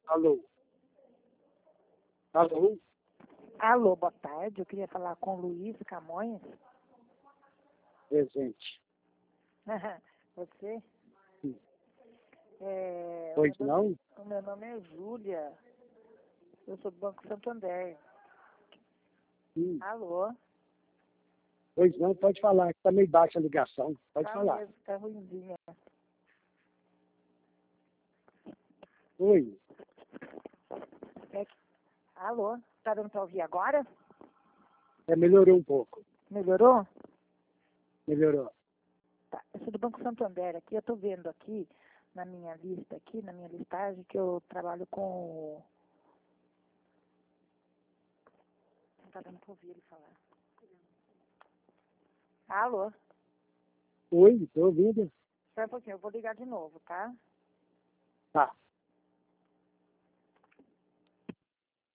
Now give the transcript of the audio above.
Alô? Alô? Alô, boa tarde. Eu queria falar com o Luiz Camões. Presente. Você? Sim. É, Pois não? O meu nome é Júlia. Eu sou do Banco Santander. Sim. Alô? Pois não, pode falar, que tá meio baixa a ligação. Pode Tá falar. mesmo, tá ruimzinha. Oi. Alô? Tá dando pra ouvir agora? Melhorou um pouco. Melhorou? Melhorou. Tá. Eu sou do Banco Santander aqui. Eu tô vendo aqui na minha lista, aqui na minha listagem, que eu trabalho com... Não tá dando pra ouvir ele falar. Alô? Oi, tô ouvindo. Espera um pouquinho, eu vou ligar de novo, tá? Tá.